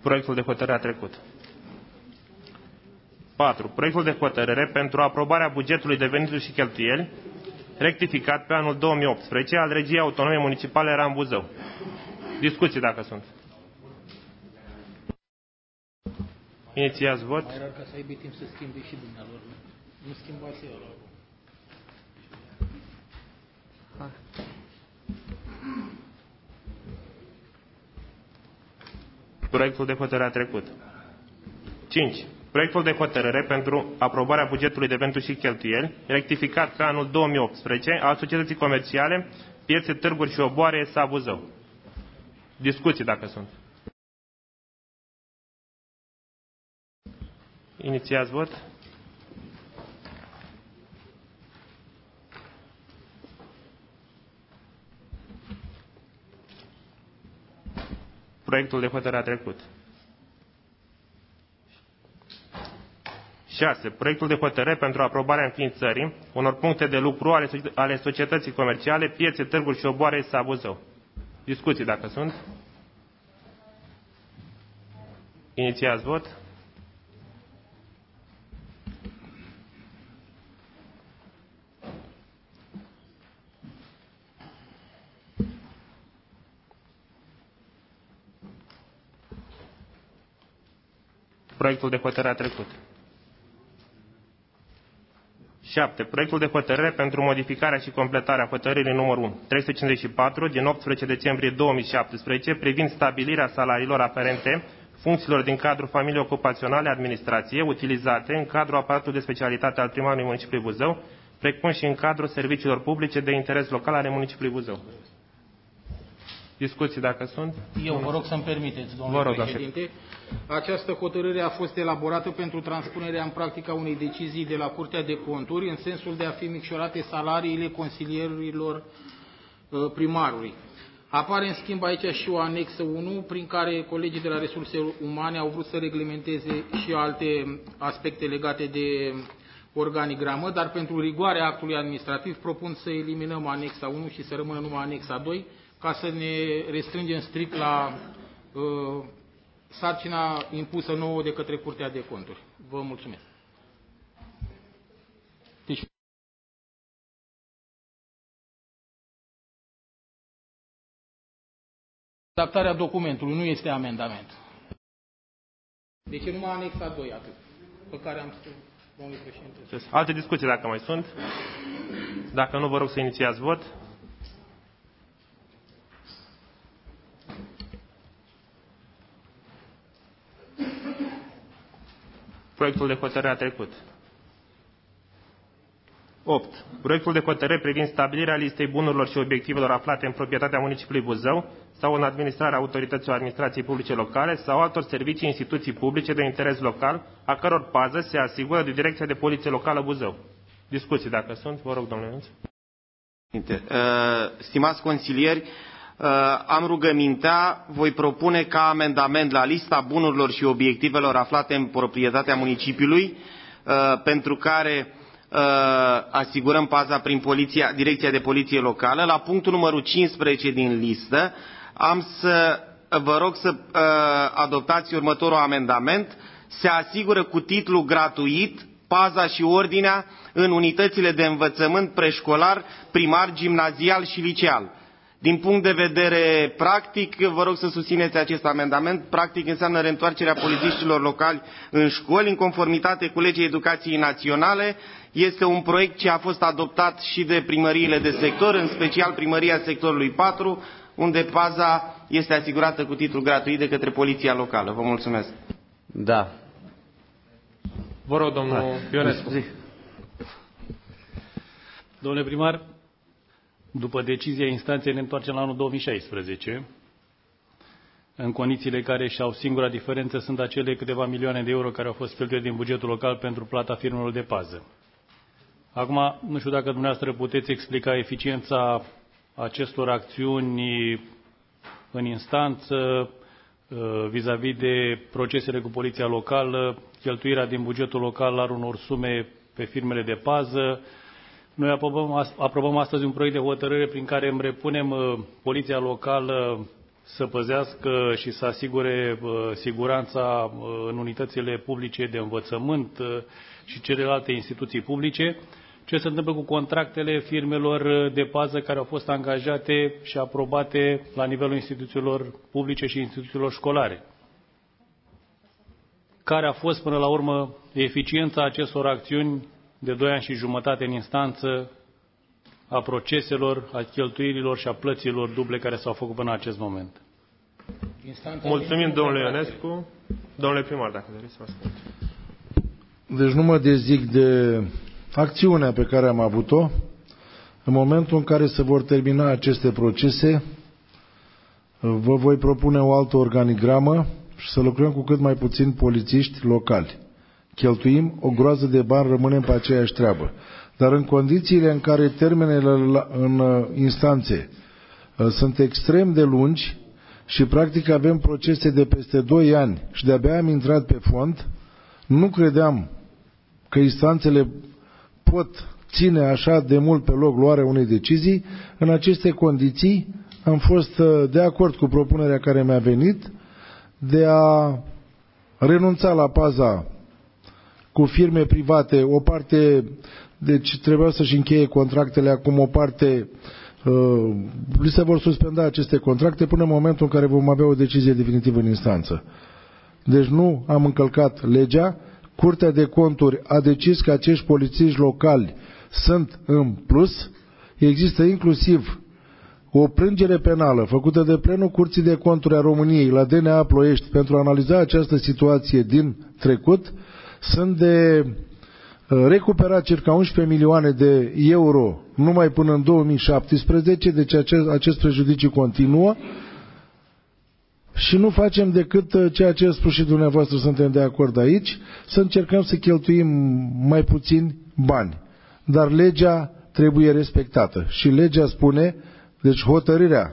Proiectul de hotărâre a trecut. 4. Proiectul de hotărâre pentru aprobarea bugetului de venituri și cheltuieli rectificat pe anul 2018 al Regiei Autonome Municipale Ram Buzău. Discuții dacă sunt. Inițiați vot. Mai rar ca să aibă timp să schimbe și dumnealor. Nu schimbați eu la Proiectul de hotărâre a trecut. 5. Proiectul de hotărâre pentru aprobarea bugetului de venituri și cheltuieli rectificat pe anul 2018 al Societății Comerciale Piețe, Târguri și Oboare S.A. Buzău. Discuții dacă sunt. Inițiați vot. Proiectul de hotărâre a trecut. 6. Proiectul de hotărâre pentru aprobarea înființării unor puncte de lucru ale Societății Comerciale Piețe, Târguri și Oboare S.A. Buzău. Discuții dacă sunt. Inițiați vot. Proiectul de hotărâre a trecut. 7. Proiectul de hotărâre pentru modificarea și completarea hotărârii numărul 354 din 18 decembrie 2017 privind stabilirea salariilor aferente funcțiilor din cadrul familiei ocupaționale administrație utilizate în cadrul aparatului de specialitate al primarului municipiului Buzău, precum și în cadrul serviciilor publice de interes local ale municipiului Buzău. Discuții dacă sunt. Eu vă rog să-mi permiteți, domnule președinte. Această hotărâre a fost elaborată pentru transpunerea în practică a unei decizii de la Curtea de Conturi în sensul de a fi micșorate salariile consilierilor primarului. Apare în schimb aici și o anexă 1 prin care colegii de la Resurse Umane au vrut să reglementeze și alte aspecte legate de organigramă, dar pentru rigoarea actului administrativ propun să eliminăm anexa 1 și să rămână numai anexa 2, ca să ne restrângem strict la sarcina impusă nouă de către Curtea de Conturi. Vă mulțumesc. Deci, redactarea documentului nu este amendament. Deci e numai anexa 2 atât, pe care am spus, domnule președinte. Alte discuții dacă mai sunt. Dacă nu, vă rog să inițiați vot. Proiectul de hotărâre a trecut. 8. Proiectul de hotărâre privind stabilirea listei bunurilor și obiectivelor aflate în proprietatea municipiului Buzău sau în administrarea autorităților administrației publice locale sau altor servicii, instituții publice de interes local, a căror pază se asigură de Direcția de Poliție Locală Buzău. Discuții dacă sunt. Vă rog, domnule Ionuț. Stimați consilieri, am rugămintea, voi propune ca amendament la lista bunurilor și obiectivelor aflate în proprietatea municipiului, pentru care asigurăm paza prin Direcția de Poliție Locală, la punctul numărul 15 din listă, vă rog să adoptați următorul amendament: se asigură cu titlu gratuit paza și ordinea în unitățile de învățământ preșcolar, primar, gimnazial și liceal. Din punct de vedere practic, vă rog să susțineți acest amendament. Practic înseamnă reîntoarcerea polițiștilor locali în școli, în conformitate cu legea educației naționale. Este un proiect ce a fost adoptat și de primăriile de sector, în special primăria sectorului 4, unde paza este asigurată cu titlu gratuit de către poliția locală. Vă mulțumesc. Da. Vă rog, domnul Ionescu. Domnule primar, după decizia instanței ne întoarcem la anul 2016, în condițiile care și-au singura diferență sunt acele câteva milioane de euro care au fost cheltuite din bugetul local pentru plata firmelor de pază. Acum, nu știu dacă dumneavoastră puteți explica eficiența acestor acțiuni în instanță, vis-a-vis de procesele cu poliția locală, cheltuirea din bugetul local al unor sume pe firmele de pază. Noi aprobăm astăzi un proiect de hotărâre prin care îmi repunem poliția locală să păzească și să asigure siguranța în unitățile publice de învățământ și celelalte instituții publice. Ce se întâmplă cu contractele firmelor de pază care au fost angajate și aprobate la nivelul instituțiilor publice și instituțiilor școlare? Care a fost până la urmă eficiența acestor acțiuni de 2 ani și jumătate în instanță, a proceselor, a cheltuielilor și a plăților duble care s-au făcut până în acest moment? Mulțumim, domnule Ionescu. Domnule primar, dacă doriți să vă spun. Deci nu mă dezic de acțiunea pe care am avut-o. În momentul în care se vor termina aceste procese, vă voi propune o altă organigramă și să lucrăm cu cât mai puțini polițiști locali. Cheltuim o groază de bani, rămânem pe aceeași treabă. Dar în condițiile în care termenele în instanțe sunt extrem de lungi și practic avem procese de peste 2 ani și de-abia am intrat pe fond, nu credeam că instanțele pot ține așa de mult pe loc luarea unei decizii. În aceste condiții am fost de acord cu propunerea care mi-a venit de a renunța la paza cu firme private, o parte, deci trebuia să-și încheie contractele acum, o parte li se vor suspenda aceste contracte până în momentul în care vom avea o decizie definitivă în instanță. Deci nu am încălcat legea. Curtea de Conturi a decis că acești polițiști locali sunt în plus. Există inclusiv o plângere penală făcută de plenul Curții de Conturi a României la DNA Ploiești pentru a analiza această situație din trecut. Sunt de recuperat circa 11 milioane de euro numai până în 2017, deci acest prejudiciu continuă. Și nu facem decât ceea ce a spus și dumneavoastră, suntem de acord aici, să încercăm să cheltuim mai puțini bani. Dar legea trebuie respectată. Și legea spune, deci hotărârea,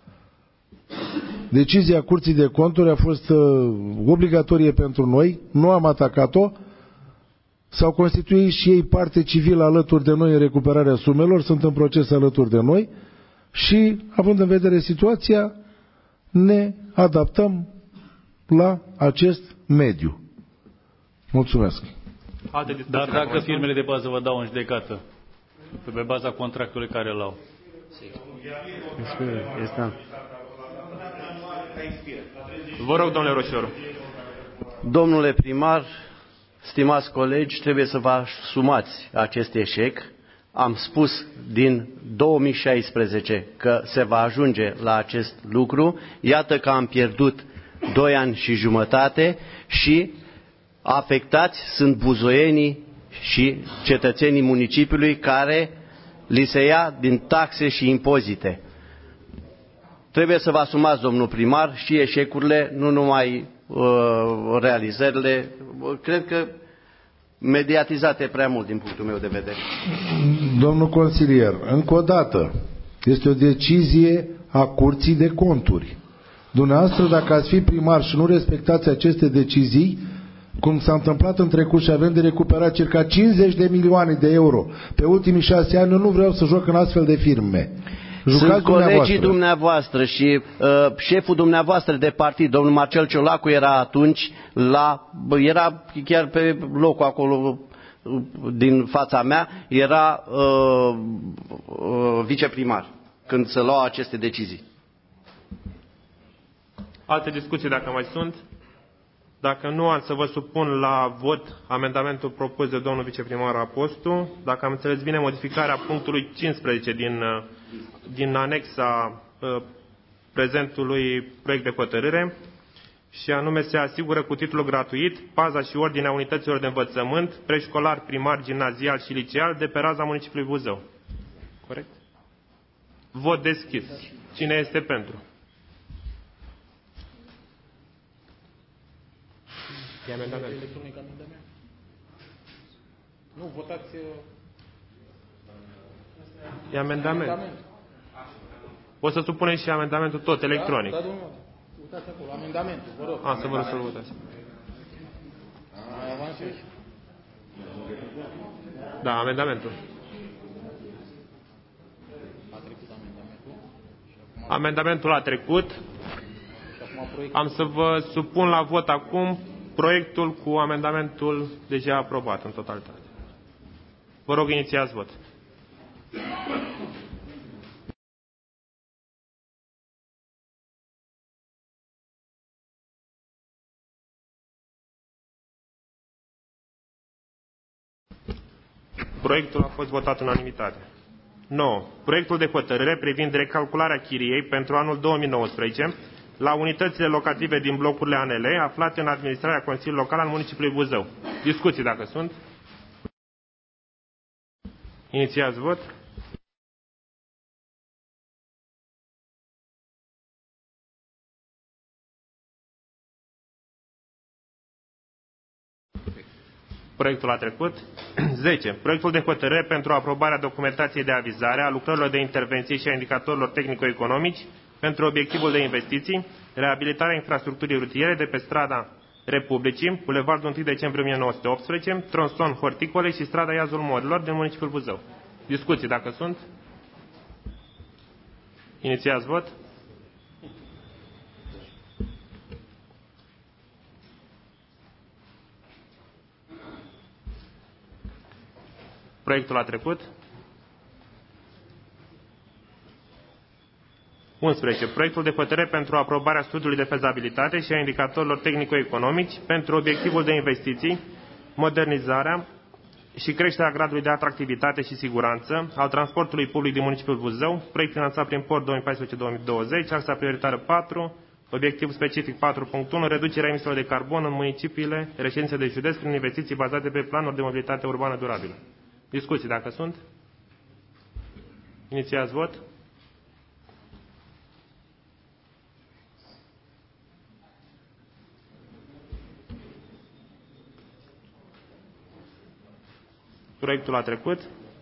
decizia Curții de Conturi a fost obligatorie pentru noi, nu am atacat-o, s-au constituit și ei parte civilă alături de noi în recuperarea sumelor, sunt în proces alături de noi și, având în vedere situația, ne adaptăm la acest mediu. Mulțumesc. Dar dacă firmele de pază vă dau în judecată, pe baza contractului care îl au? Vă rog, domnule Roșioru. Domnule primar, stimați colegi, trebuie să vă asumați acest eșec. Am spus din 2016 că se va ajunge la acest lucru. Iată că am pierdut 2 ani și jumătate și afectați sunt buzoienii și cetățenii municipiului care li se ia din taxe și impozite. Trebuie să vă asumați, domnul primar, și eșecurile, nu numai realizările. Cred că mediatizate prea mult din punctul meu de vedere. Domnul consilier, încă o dată, este o decizie a Curții de Conturi. Dumneavoastră, dacă ați fi primar și nu respectați aceste decizii, cum s-a întâmplat în trecut și avem de recuperat circa 50 de milioane de euro pe ultimii 6 ani, eu nu vreau să joc în astfel de firme. Sunt colegii dumneavoastră și șeful dumneavoastră de partid, domnul Marcel Ciolacu, era atunci era chiar pe locul acolo din fața mea, era viceprimar când se luau aceste decizii. Alte discuții dacă mai sunt? Dacă nu, am să vă supun la vot amendamentul propus de domnul viceprimar Apostu. Dacă am înțeles bine, modificarea punctului 15 din anexa prezentului proiect de hotărâre, și anume se asigură cu titlu gratuit paza și ordinea unităților de învățământ, preșcolar, primar, gimnazial și liceal de pe raza municipiului Buzău. Corect? Vot deschis. Cine este pentru? E amendament. Nu, votați... E amendament. O să supunem și amendamentul tot electronic. Da, domnule. Uitați acolo, amendamentul, vă rog. Să vă rog să-l votați. Mai avansezi? Da, amendamentul. A trecut amendamentul. Amendamentul a trecut. Am să vă supun la vot acum proiectul cu amendamentul deja aprobat în totalitate. Vă rog, inițiați vot. Proiectul a fost votat în unanimitate. 9. Proiectul de hotărâre privind recalcularea chiriei pentru anul 2019 la unitățile locative din blocurile ANL aflate în administrarea Consiliului Local al municipiului Buzău. Discuții dacă sunt. Inițiați vot. Proiectul a trecut. 10. Proiectul de hotărâre pentru aprobarea documentației de avizare a lucrărilor de intervenție și a indicatorilor tehnico-economici pentru obiectivul de investiții, reabilitarea infrastructurii rutiere de pe strada Republicii, Bulevardul 1 decembrie 1918, tronson horticole și strada Iazul Morilor din municipiul Buzău. Discuții dacă sunt. Inițiați vot. Proiectul a trecut. 11. Proiectul de hotărâre pentru aprobarea studiului de fezabilitate și a indicatorilor tehnico-economici pentru obiectivul de investiții, modernizarea și creșterea gradului de atractivitate și siguranță al transportului public din municipiul Buzău, proiect finanțat prin POR 2014-2020, axa prioritară 4, obiectiv specific 4.1, reducerea emisiilor de carbon în municipiile reședințe de județ prin investiții bazate pe planuri de mobilitate urbană durabilă. Discuții dacă sunt. Inițiați vot. Proiectul a trecut.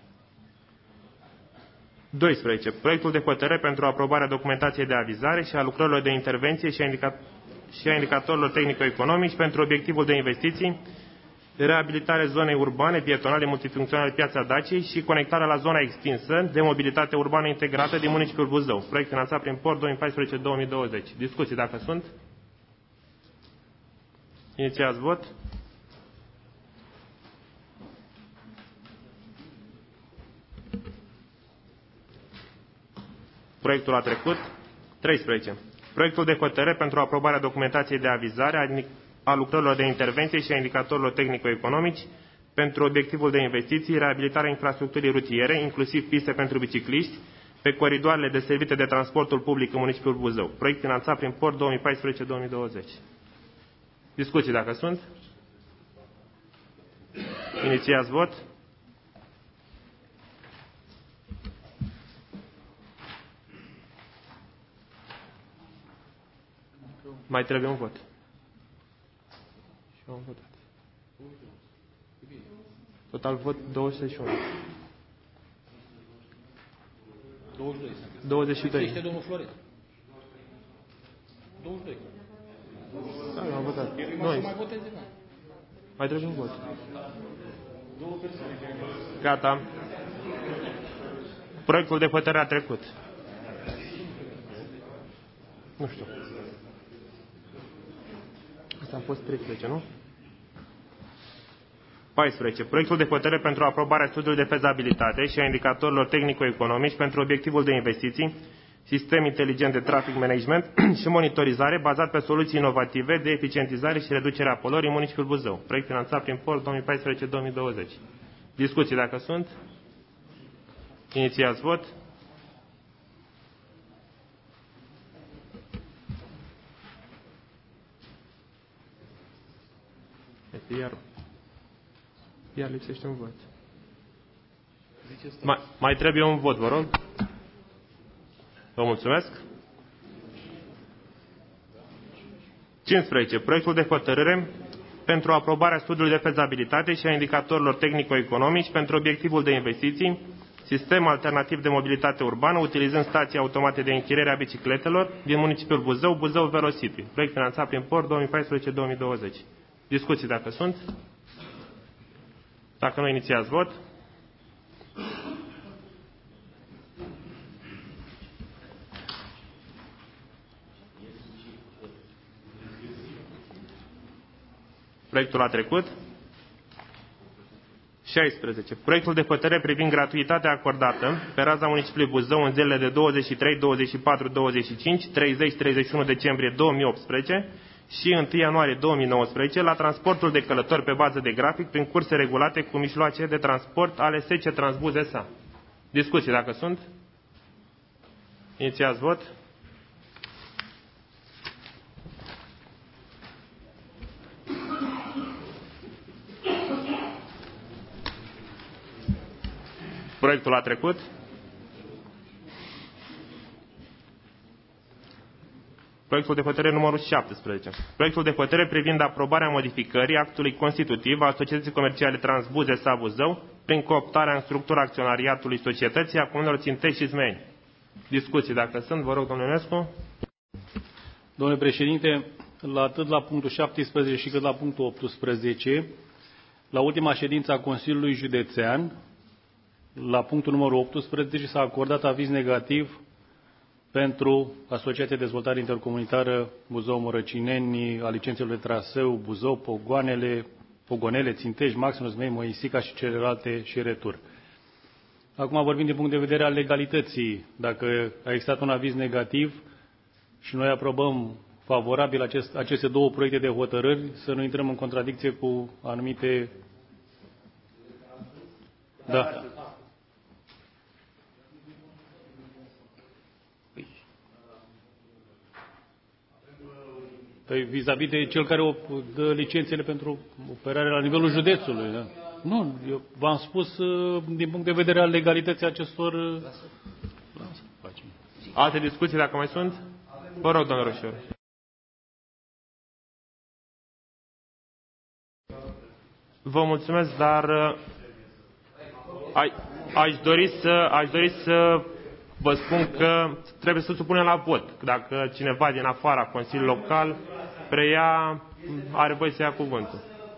12. Proiectul de hotărâre pentru aprobarea documentației de avizare și a lucrărilor de intervenție și a indicatorilor tehnico-economici pentru obiectivul de investiții, reabilitare zonei urbane, pietonale, multifuncționale Piața Daciei și conectarea la zona extinsă de mobilitate urbană integrată din municipiul Buzău. Proiect finanțat prin POR 2014-2020. Discuții dacă sunt. Inițiați vot. Proiectul a trecut. 13. Proiectul de hotărâre pentru aprobarea documentației de avizare a lucrărilor de intervenție și a indicatorilor tehnico-economici pentru obiectivul de investiții, reabilitarea infrastructurii rutiere, inclusiv piste pentru bicicliști, pe coridoarele deservite de transportul public în municipiul Buzău. Proiect finanțat prin POR 2014-2020. Discuții dacă sunt. Inițiați vot. Mai trebuie un vot. Și eu am votat. Total vot 261. 22. Este domnul Florin. 22. Da, eu am votat. Mai voteze, nu. Mai trebuie un vot. Gata. Proiectul de hotărâre a trecut. Nu știu. Asta a fost 13, nu? 14. Proiectul de hotărâre pentru aprobarea studiului de fezabilitate și a indicatorilor tehnico-economici pentru obiectivul de investiții, sistem inteligent de traffic management și monitorizare bazat pe soluții inovative de eficientizare și reducere a poluării în municipiul Buzău. Proiect finanțat prin POR 2014-2020. Discuții dacă sunt. Inițiați vot. Iar lipsește un vot. Mai trebuie un vot, vă rog. Vă mulțumesc. 15. Proiectul de hotărâre pentru aprobarea studiului de fezabilitate și a indicatorilor tehnico-economici pentru obiectivul de investiții, sistem alternativ de mobilitate urbană, utilizând stații automate de închiriere a bicicletelor din municipiul Buzău, Buzău Velocity. Proiect finanțat prin POR 2014-2020. Discuții dacă sunt. Dacă nu, inițiați vot. Proiectul a trecut. 16. Proiectul de hotărâre privind gratuitatea acordată pe raza municipiului Buzău în zilele de 23, 24, 25, 30, 31 decembrie 2018 și 1 ianuarie 2019 la transportul de călători pe bază de grafic prin curse regulate cu mijloace de transport ale SC Transbuz S.A. Discuții dacă sunt. Inițiați vot. Proiectul a trecut. Proiectul de hotărâre numărul 17. Proiectul de hotărâre privind aprobarea modificării actului constitutiv al Societății Comerciale Transbuz S.A. Buzău prin cooptarea în structura acționariatului societății a comunelor Țintești și Zmeeni. Discuții dacă sunt, vă rog, domnule Ionescu. Domnule președinte, atât la punctul 17 și cât la punctul 18, la ultima ședință a Consiliului Județean, la punctul numărul 18 s-a acordat aviz negativ pentru Asociația de Dezvoltare Intercomunitară Buzău-Mărăcineni, a licențelor de traseu, Buzău, Pogonele, Țintești, Maximus, Zmeeni, Moisica și celelalte și retur. Acum vorbim din punct de vedere al legalității. Dacă a existat un aviz negativ și noi aprobăm favorabil aceste două proiecte de hotărâri, să nu intrăm în contradicție cu anumite... Da. Păi vis-a-vis de cel care dă licențele pentru operare la nivelul județului. Da? Nu, eu v-am spus din punct de vedere al legalității acestor... Alte discuții dacă mai sunt? Vă rog, domnul Roșior. Vă mulțumesc, dar aș dori să vă spun că trebuie să supunem la vot. Dacă cineva din afara Consiliului Local preia, are voie să ia cuvântul.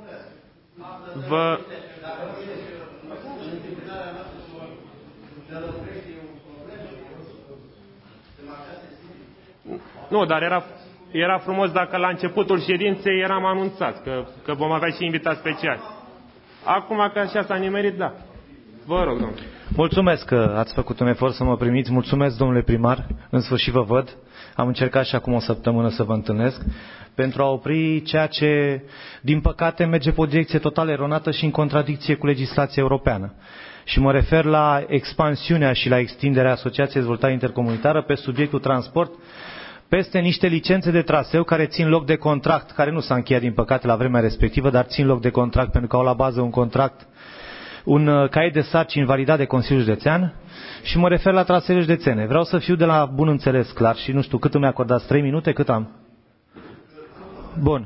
Nu, dar era frumos dacă la începutul ședinței eram anunțați că vom avea și invitați speciali. Acum că așa s-a nimerit, da. Vă rog, domnule. Mulțumesc că ați făcut un efort să mă primiți. Mulțumesc, domnule primar. În sfârșit vă văd. Am încercat și acum o săptămână să vă întâlnesc pentru a opri ceea ce, din păcate, merge pe o direcție total eronată și în contradicție cu legislația europeană. Și mă refer la expansiunea și la extinderea Asociației de Dezvoltare Intercomunitară pe subiectul transport peste niște licențe de traseu care țin loc de contract, care nu s-a încheiat, din păcate, la vremea respectivă, dar țin loc de contract pentru că au la bază un contract, un caiet de sarcini validat de Consiliul Județean și mă refer la traseele județene. Vreau să fiu de la bun înțeles clar și nu știu cât îmi acordați, 3 minute, cât am? Bun.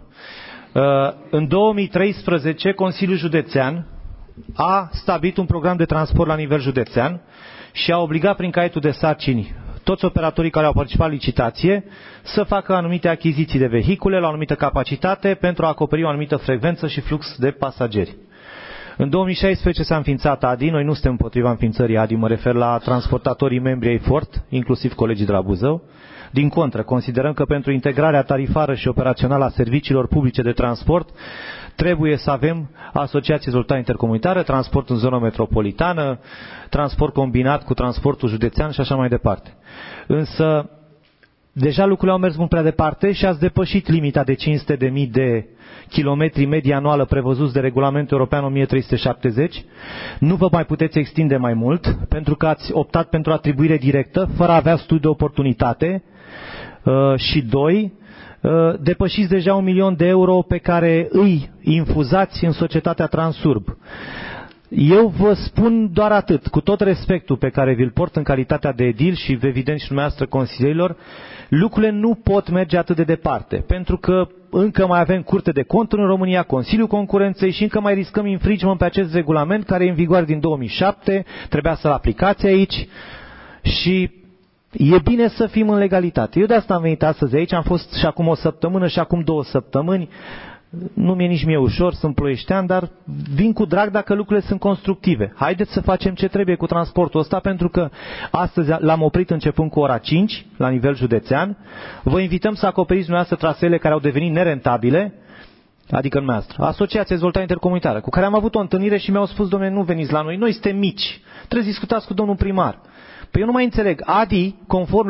În 2013, Consiliul Județean a stabilit un program de transport la nivel județean și a obligat prin caietul de sarcini toți operatorii care au participat la licitație să facă anumite achiziții de vehicule la o anumită capacitate pentru a acoperi o anumită frecvență și flux de pasageri. În 2016 s-a înființat ADI, noi nu suntem împotriva înființării ADI, mă refer la transportatorii membri ai FORT, inclusiv colegii de la Buzău. Din contră, considerăm că pentru integrarea tarifară și operațională a serviciilor publice de transport trebuie să avem asociații de dezvoltare intercomunitară, transport în zonă metropolitană, transport combinat cu transportul județean și așa mai departe. Însă, deja lucrurile au mers mult prea departe și ați depășit limita de 500.000 de kilometri medii anuală prevăzuți de regulamentul european 1370. Nu vă mai puteți extinde mai mult, pentru că ați optat pentru atribuire directă, fără a avea studiu de oportunitate. Și 2, depășiți deja 1.000.000 de euro pe care îi infuzați în societatea Transurb. Eu vă spun doar atât, cu tot respectul pe care vi-l port în calitatea de edil și evident și dumneavoastră consilierilor, lucrurile nu pot merge atât de departe, pentru că încă mai avem Curte de Conturi în România, Consiliul Concurenței și încă mai riscăm infringement pe acest regulament care e în vigoare din 2007, trebuia să-l aplicați aici și e bine să fim în legalitate. Eu de asta am venit astăzi aici, am fost și acum o săptămână și acum 2 săptămâni. Nu mi-e nici mie ușor, sunt ploieștean, dar vin cu drag dacă lucrurile sunt constructive. Haideți să facem ce trebuie cu transportul ăsta, pentru că astăzi l-am oprit începând cu ora 5, la nivel județean. Vă invităm să acoperiți dumneavoastră traseele care au devenit nerentabile adică dumneavoastră, Asociația de Dezvoltare Intercomunitară, cu care am avut o întâlnire și mi-au spus, domnule, nu veniți la noi suntem mici, trebuie să discutați cu domnul primar. Păi eu nu mai înțeleg, ADI, conform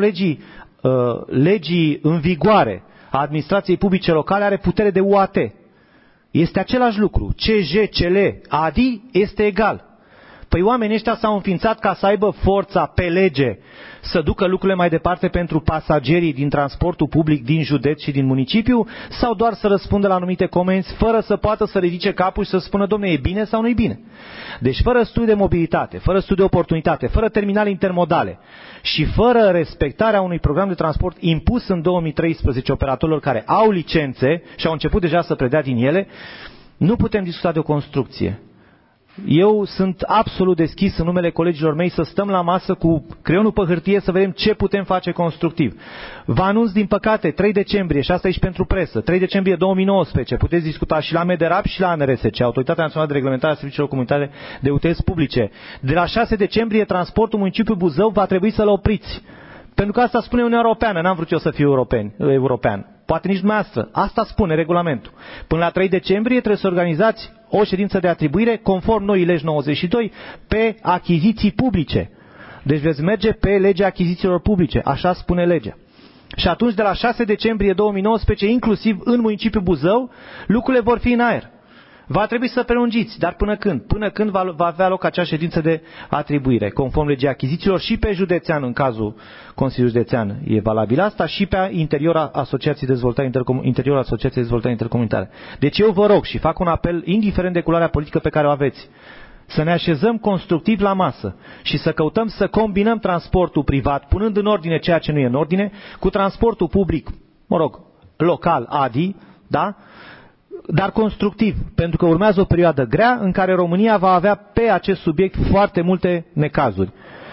legii în vigoare a administrației publice locale, are putere de UAT. Este același lucru. CJ, CL, ADI este egal. Păi oamenii ăștia s-au înființat ca să aibă forța pe lege să ducă lucrurile mai departe pentru pasagerii din transportul public din județ și din municipiu, sau doar să răspundă la anumite comenzi fără să poată să ridice capul și să spună, domne, e bine sau nu e bine? Deci fără studii de mobilitate, fără studii de oportunitate, fără terminale intermodale și fără respectarea unui program de transport impus în 2013 operatorilor care au licențe și au început deja să predea din ele, nu putem discuta de o construcție. Eu sunt absolut deschis în numele colegilor mei să stăm la masă cu creionul pe hârtie să vedem ce putem face constructiv. Vă anunț din păcate 3 decembrie, și asta e și pentru presă, 3 decembrie 2019, puteți discuta și la MEDERAP și la ANRSC, Autoritatea Națională de Reglementare a Serviciilor Comunitare de utilități publice. De la 6 decembrie transportul municipiului Buzău va trebui să-l opriți. Pentru că asta spune Uniunea Europeană, n-am vrut eu să fiu european. Poate nici dumneavoastră. Asta spune regulamentul. Până la 3 decembrie trebuie să organizați o ședință de atribuire, conform noii legi 92, pe achiziții publice. Deci veți merge pe legea achizițiilor publice. Așa spune legea. Și atunci, de la 6 decembrie 2019, inclusiv în municipiul Buzău, lucrurile vor fi în aer. Va trebui să prelungiți, dar până când? Până când va avea loc acea ședință de atribuire, conform legii achizițiilor și pe județean, în cazul Consiliului Județean e valabil asta, și pe interiorul Asociației de Dezvoltare Intercomunitare. Deci eu vă rog și fac un apel, indiferent de culoarea politică pe care o aveți, să ne așezăm constructiv la masă și să căutăm să combinăm transportul privat, punând în ordine ceea ce nu e în ordine, cu transportul public, local, ADI, da? Dar constructiv, pentru că urmează o perioadă grea în care România va avea pe acest subiect foarte multe necazuri.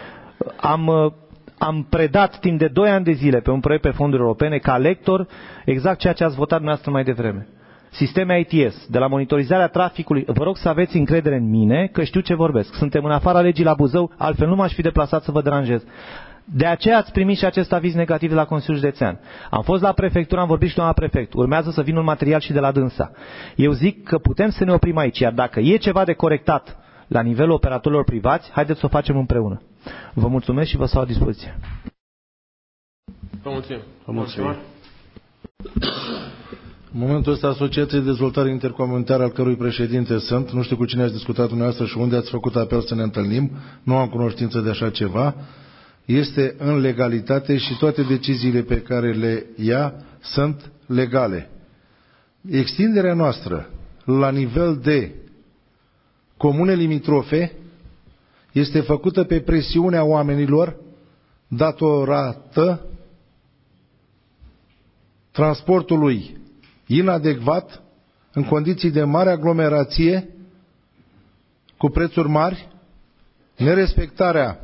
Am predat timp de 2 ani de zile pe un proiect pe fonduri europene ca lector exact ceea ce ați votat dumneavoastră mai devreme. Sisteme ITS, de la monitorizarea traficului, vă rog să aveți încredere în mine că știu ce vorbesc. Suntem în afara legii la Buzău, altfel nu m-aș fi deplasat să vă deranjez. De aceea ați primit și acest aviz negativ de la Consiliul Județean. Am fost la prefectură, am vorbit și la prefect. Urmează să vină un material și de la dânsa. Eu zic că putem să ne oprim aici, iar dacă e ceva de corectat la nivelul operatorilor privați, haideți să o facem împreună. Vă mulțumesc și vă stau la dispoziție. Vă mulțumim. Vă mulțumim. În momentul ăsta, Asociația de Dezvoltare Intercomunitară, al cărui președinte sunt, nu știu cu cine ați discutat dumneavoastră și unde ați făcut apel să ne întâlnim, nu am cunoștință de așa ceva, este în legalitate și toate deciziile pe care le ia sunt legale. Extinderea noastră la nivel de comune limitrofe este făcută pe presiunea oamenilor datorată transportului inadecvat în condiții de mare aglomerație cu prețuri mari, nerespectarea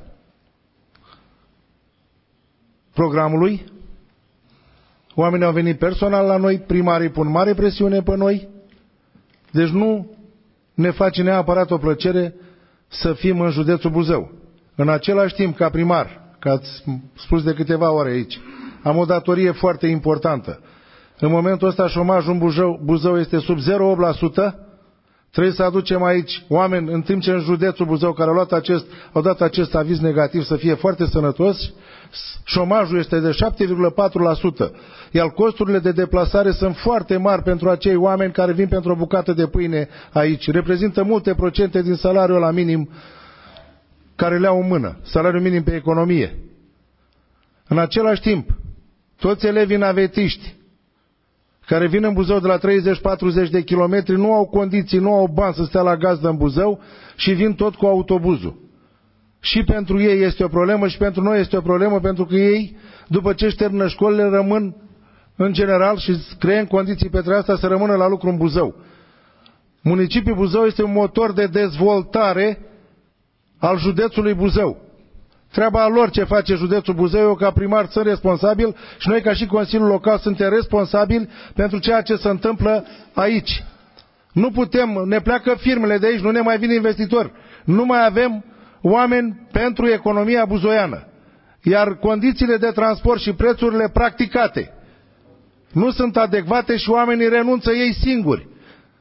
programului. Oamenii au venit personal la noi, primarii pun mare presiune pe noi, deci nu ne face neapărat o plăcere să fim în județul Buzău. În același timp, ca primar, că ați spus de câteva ore aici, am o datorie foarte importantă. În momentul ăsta șomajul în Buzău este sub 0,8%, trebuie să aducem aici oameni, în timp ce în județul Buzău, care au dat acest aviz negativ, să fie foarte sănătoși, șomajul este de 7,4%, iar costurile de deplasare sunt foarte mari pentru acei oameni care vin pentru o bucată de pâine aici. Reprezintă multe procente din salariul ăla minim care le au în mână, salariul minim pe economie. În același timp, toți elevii navetiști care vin în Buzău de la 30-40 de kilometri nu au condiții, nu au bani să stea la gazdă în Buzău și vin tot cu autobuzul. Și pentru ei este o problemă și pentru noi este o problemă, pentru că ei, după ce își termină școlile, rămân în general și creăm condiții pentru asta să rămână la lucru în Buzău. Municipiul Buzău este un motor de dezvoltare al județului Buzău. Treaba lor ce face județul Buzău, eu ca primar sunt responsabil și noi ca și Consiliul Local suntem responsabili pentru ceea ce se întâmplă aici. Nu putem, ne pleacă firmele de aici, nu ne mai vin investitori. Nu mai avem oameni pentru economia buzoiană. Iar condițiile de transport și prețurile practicate nu sunt adecvate și oamenii renunță ei singuri.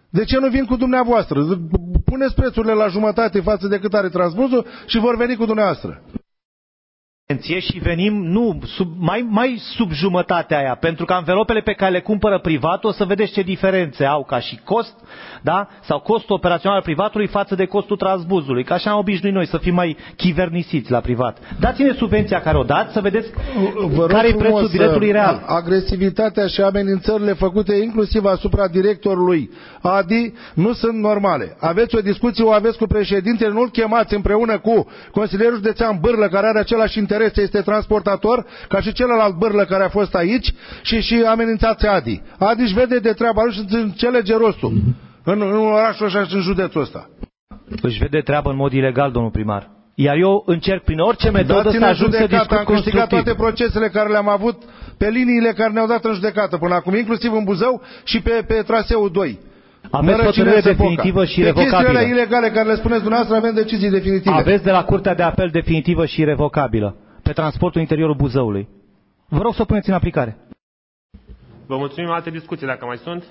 De ce nu vin cu dumneavoastră? Puneți prețurile la jumătate față de cât are Transbuzul și vor veni cu dumneavoastră. Și venim mai sub jumătatea aia, pentru că anvelopele pe care le cumpără privatul, o să vedeți ce diferențe au ca și cost, da? Sau costul operațional al privatului față de costul Transbuzului, că așa am obișnuit noi să fim mai chivernisiți la privat. Dați-ne subvenția care o dați să vedeți care e prețul biletului real. Agresivitatea și amenințările făcute inclusiv asupra directorului Adi nu sunt normale. Aveți o discuție, o aveți cu președintele, nu-l chemați împreună cu consilierul județean Bârlă, care are același interes, este transportator, ca și celălalt Bârlă care a fost aici, și amenințați Adi. Adi își vede de treaba lui și înțelege rostul în orașul ăsta și în județul ăsta. Își vede treabă în mod ilegal, domnul primar. Iar eu încerc prin orice metodă să ajung să discut constructiv. Am câștigat toate procesele care le-am avut pe liniile care ne-au dat în judecată până acum, inclusiv în Buzău și pe traseul 2. Aveți hotărâre definitivă și revocabilă. Pe chestiile ilegale care le spuneți dumneavoastră avem decizii definitive. Aveți de la Curtea de Apel definitivă și revocabilă pe transportul interiorul Buzăului. Vă rog să o puneți în aplicare. Vă mulțumim. Alte discuții dacă mai sunt?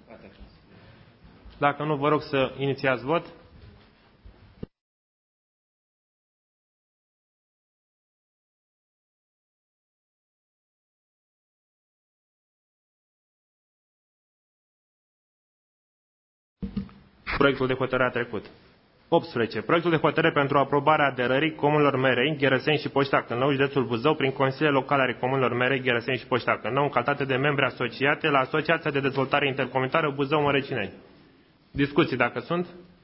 Dacă nu, vă rog să inițiați vot. Proiectul de hotărâre a trecut. 18. Proiectul de hotărâre pentru aprobarea aderării comunelor Merei, Gherăseni și Poșta Cârnău, județul Buzău, prin consiliile locale ale comunelor Merei, Gherăseni și Poșta Cârnău, în calitate de membri asociate la Asociația de Dezvoltare Intercomunitară Buzău-Mărăcineni. Discuții dacă sunt?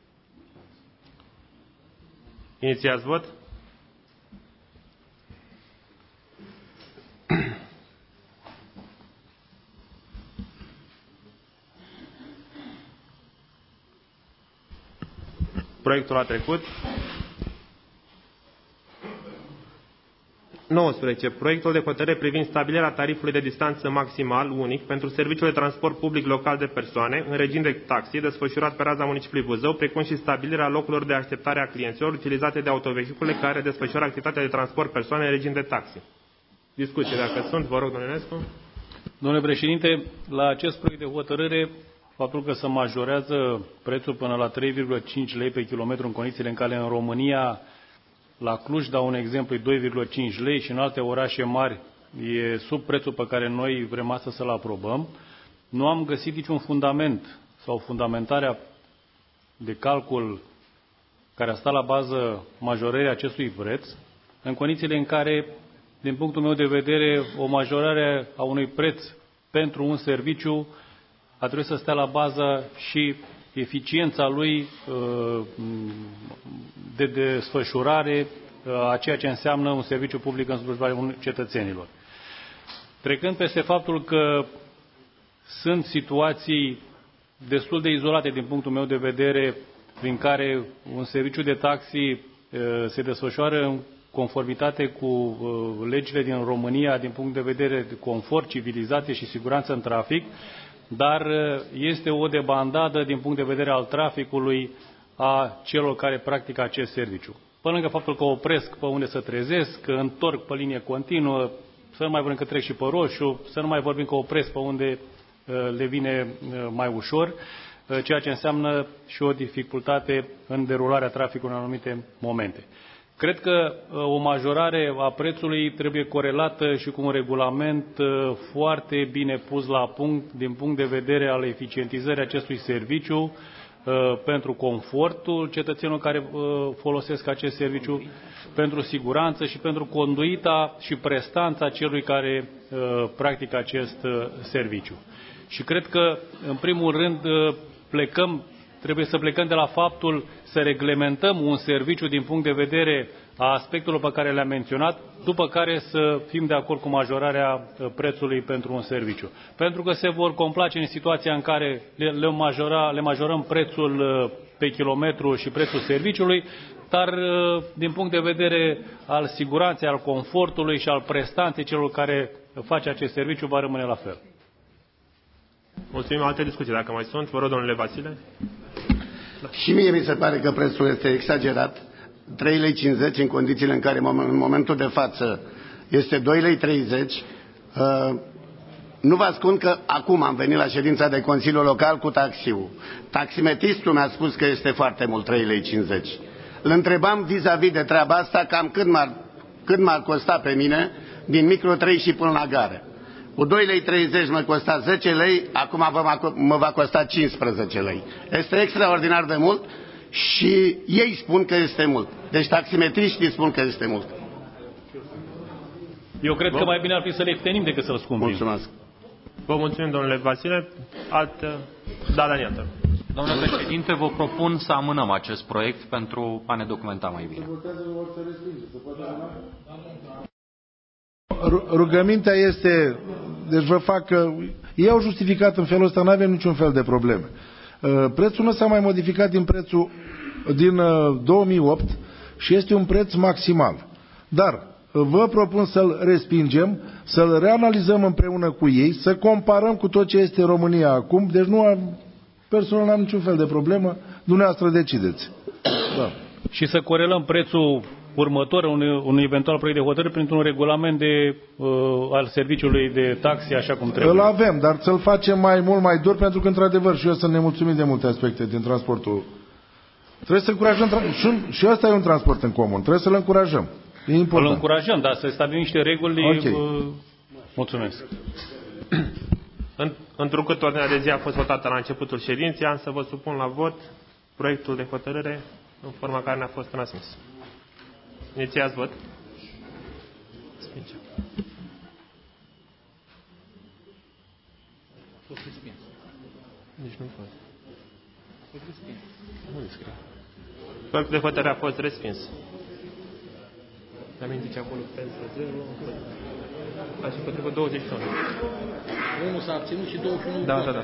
Inițiați vot. Proiectul a trecut. 19. Proiectul de hotărâre privind stabilirea tarifului de distanță maximal unic pentru serviciul de transport public local de persoane în regim de taxi desfășurat pe raza municipiului Buzău, precum și stabilirea locurilor de așteptare a clienților utilizate de autovehicule care desfășoară activitatea de transport persoane în regim de taxi. Discuții dacă sunt, vă rog, domnule Nescu. Domnule președinte, la acest proiect de hotărâre, faptul că se majorează prețul până la 3,5 lei pe kilometru în condițiile în care în România, la Cluj, dau un exemplu, 2,5 lei și în alte orașe mari e sub prețul pe care noi vrem astăzi să-l aprobăm, nu am găsit niciun fundament sau fundamentarea de calcul care a stat la bază majorării acestui preț, în condițiile în care, din punctul meu de vedere, o majorare a unui preț pentru un serviciu a trebuit să stea la bază și eficiența lui de desfășurare a ceea ce înseamnă un serviciu public în slujba cetățenilor. Trecând peste faptul că sunt situații destul de izolate din punctul meu de vedere, prin care un serviciu de taxi se desfășoară în conformitate cu legile din România din punct de vedere de confort, civilizație și siguranță în trafic, dar este o debandadă din punct de vedere al traficului a celor care practică acest serviciu. Pe lângă faptul că opresc pe unde se trezesc, că întorc pe linie continuă, să nu mai vorbim că trec și pe roșu, să nu mai vorbim că opresc pe unde le vine mai ușor, ceea ce înseamnă și o dificultate în derularea traficului în anumite momente. Cred că o majorare a prețului trebuie corelată și cu un regulament foarte bine pus la punct din punct de vedere al eficientizării acestui serviciu pentru confortul cetățenilor care folosesc acest serviciu, pentru siguranță și pentru conduita și prestanța celui care practică acest serviciu. Și cred că, în primul rând, trebuie să plecăm de la faptul să reglementăm un serviciu din punct de vedere a aspectelor pe care le-am menționat, după care să fim de acord cu majorarea prețului pentru un serviciu. Pentru că se vor complace în situația în care le majorăm prețul pe kilometru și prețul serviciului, dar din punct de vedere al siguranței, al confortului și al prestanței celor care face acest serviciu va rămâne la fel. Mulțumim. Alte discuții, dacă mai sunt. Vă rog, domnule Vasile. Și mie mi se pare că prețul este exagerat. 3,50 lei în condițiile în care în momentul de față este 2,30 lei. Nu vă ascund că acum am venit la ședința de Consiliu Local cu taxiul. Taximetristul mi-a spus că este foarte mult, 3,50 lei. Îl întrebam vis-a-vis de treaba asta, cam cât m-ar costa pe mine din micro 3 și până la gară. Cu 2,30 lei mă costa 10 lei, acum mă va costa 15 lei. Este extraordinar de mult și ei spun că este mult. Deci taximetriștii spun că este mult. Eu cred că mai bine ar fi să le ieftinem decât să-l scumpim. Mulțumesc. Vă mulțumim, domnule Vasile. Da, Daniel. Domnule președinte, vă propun să amânăm acest proiect pentru a ne documenta mai bine. Rugămintea este, deci vă fac că ei au justificat în felul ăsta, nu avem niciun fel de probleme. Prețul nu s-a mai modificat din 2008 și este un preț maximal. Dar vă propun să-l respingem, să-l reanalizăm împreună cu ei, să comparăm cu tot ce este România acum, deci personal n-am niciun fel de problemă, dumneavoastră decideți. Da. Și să corelăm prețul următor, un eventual proiect de hotărâre, printr-un regulament al serviciului de taxe, așa cum trebuie. Îl avem, dar să-l facem mult mai dur, pentru că, într-adevăr, și eu sunt nemulțumit de multe aspecte din transportul. Trebuie să încurajăm, și ăsta e un transport în comun, trebuie să-l încurajăm. E important. Îl încurajăm, dar să stabilim niște reguli. Okay. Mulțumesc. Întrucât ordinea de zi a fost votată la începutul ședinței, am să vă supun la vot proiectul de hotărâre în forma care ne-a fost transmis. Inițiați vot. Nici nu pot. Nu scrie. Proiectul de hotărâre a fost respins. Amintiți acolo pentru 0, așa potrivă 21. Unul s-a abținut și 21. Da.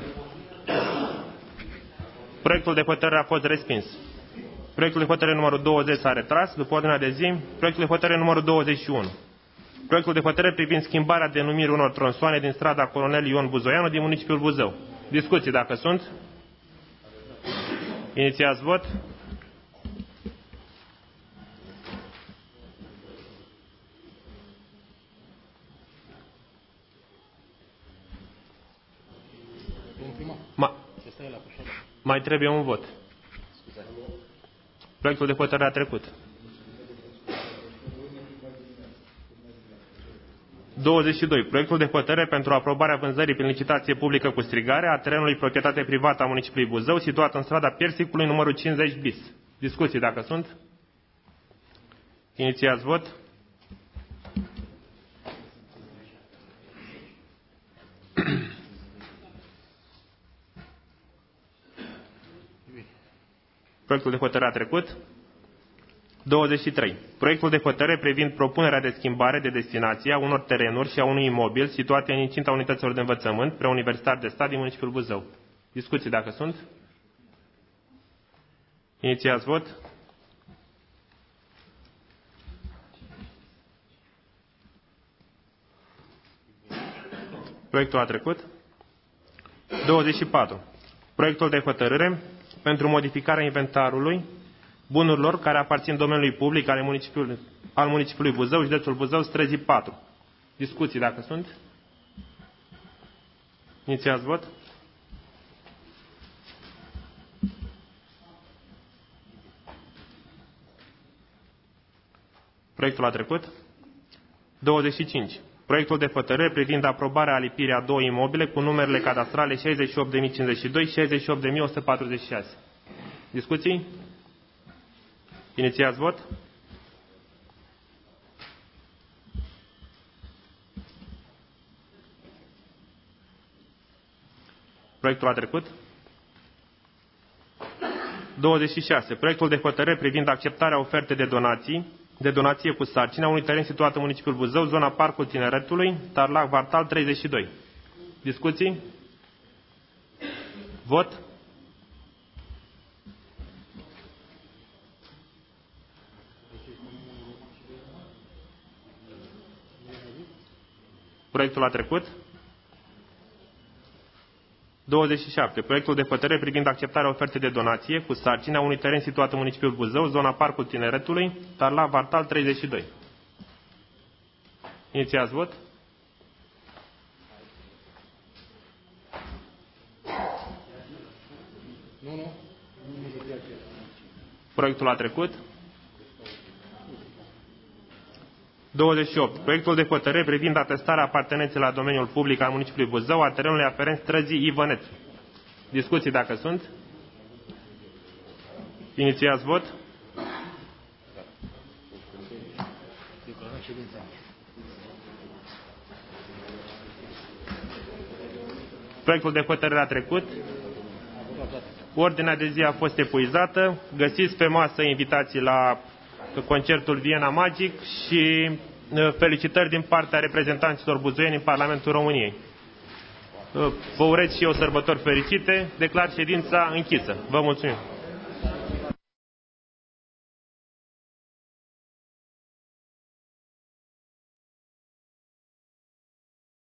Proiectul de hotărâre a fost respins. Proiectul de hotărâre numărul 20 s-a retras. După ordinea de zi, proiectul de hotărâre numărul 21. Proiectul de hotărâre privind schimbarea denumirii unor tronsoane din strada Colonel Ion Buzoianu din municipiul Buzău. Discuții dacă sunt. Inițiați vot. Mai trebuie un vot. Proiectul de hotărâre a trecut. 22. Proiectul de hotărâre pentru aprobarea vânzării prin licitație publică cu strigare a terenului proprietate privată a municipiului Buzău, situat în strada Persicului numărul 50 bis. Discuții dacă sunt. Inițiați vot. Proiectul de hotărâre a trecut. 23. Proiectul de hotărâre privind propunerea de schimbare de destinație a unor terenuri și a unui imobil situate în incinta unităților de învățământ preuniversitar de stat din municipiul Buzău. Discuții dacă sunt. Inițiați vot. Proiectul a trecut. 24. Proiectul de hotărâre pentru modificarea inventarului bunurilor care aparțin domeniului public al municipiului Buzău, județul Buzău, străzii 4. Discuții dacă sunt. Inițiați vot. Proiectul a trecut. 25. Proiectul de hotărâre privind aprobarea alipirii a două imobile cu numerele cadastrale 68.052 și 68.146. Discuții? Inițiați vot. Proiectul a trecut. 26. Proiectul de hotărâre privind acceptarea ofertei de donație cu sarcina unui teren situat în municipiul Buzău, zona Parcul Tineretului, Tarlac Vartal 32. Discuții? Vot. Proiectul a trecut. 27. Proiectul de hotărâre privind acceptarea ofertei de donație cu sarcina unui teren situat în municipiul Buzău, zona Parcul Tineretului, Tarlac Vartal 32. Inițiați vot. Proiectul a trecut. 28. Proiectul de hotărâre privind atestarea apartenenței la domeniul public al municipiului Buzău a terenului aferent străzii Ivăneț. Discuții dacă sunt. Inițiați vot. Proiectul de hotărâre a trecut. Ordinea de zi a fost epuizată. Găsiți pe masă invitații la concertul Viena Magic și felicitări din partea reprezentanților buzoieni în Parlamentul României. Vă urez și eu sărbători fericite. Declar ședința închisă. Vă mulțumim.